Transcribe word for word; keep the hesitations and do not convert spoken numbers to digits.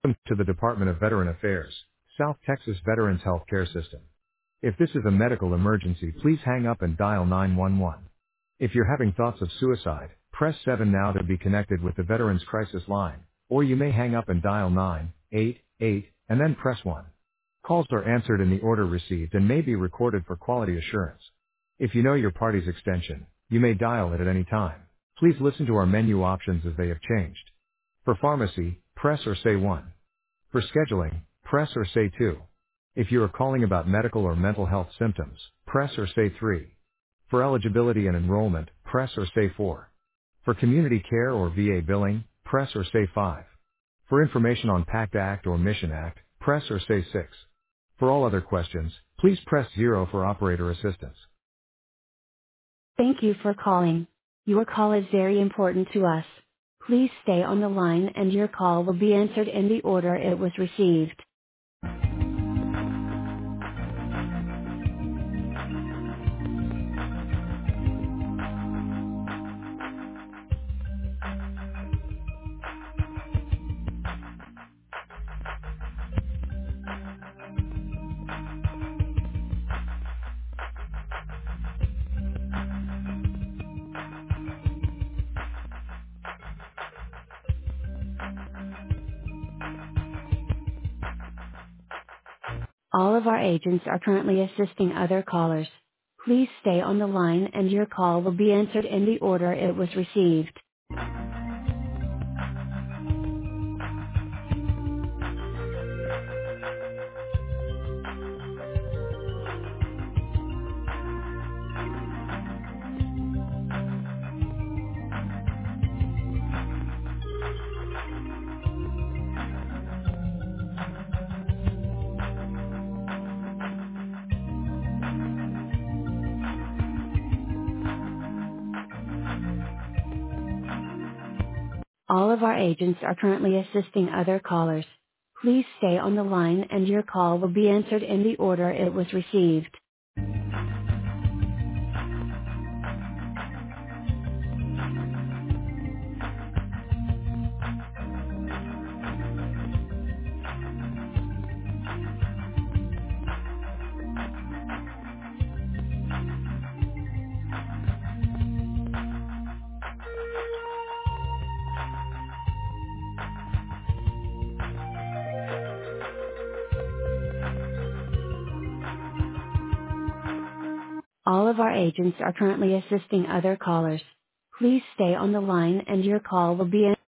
Welcome to the Department of Veteran Affairs, South Texas Veterans Healthcare System. If this is a medical emergency, please hang up and dial nine one one. If you're having thoughts of suicide, press seven now to be connected with the Veterans Crisis Line, or you may hang up and dial nine eight eight and then press one. Calls are answered in the order received and may be recorded for quality assurance. If you know your party's extension, you may dial it at any time. Please listen to our menu options as they have changed. For pharmacy, press or say one. For scheduling, press or say two. If you are calling about medical or mental health symptoms, press or say three. For eligibility and enrollment, press or say four. For community care or V A billing, press or say five. For information on PACT Act or Mission Act, press or say six. For all other questions, please press zero for operator assistance. Thank you for calling. Your call is very important to us. Please stay on the line and your call will be answered in the order it was received. All of our agents are currently assisting other callers. Please stay on the line and your call will be answered in the order it was received. All of our agents are currently assisting other callers. Please stay on the line and your call will be answered in the order it was received. All of our agents are currently assisting other callers. Please stay on the line and your call will be answered.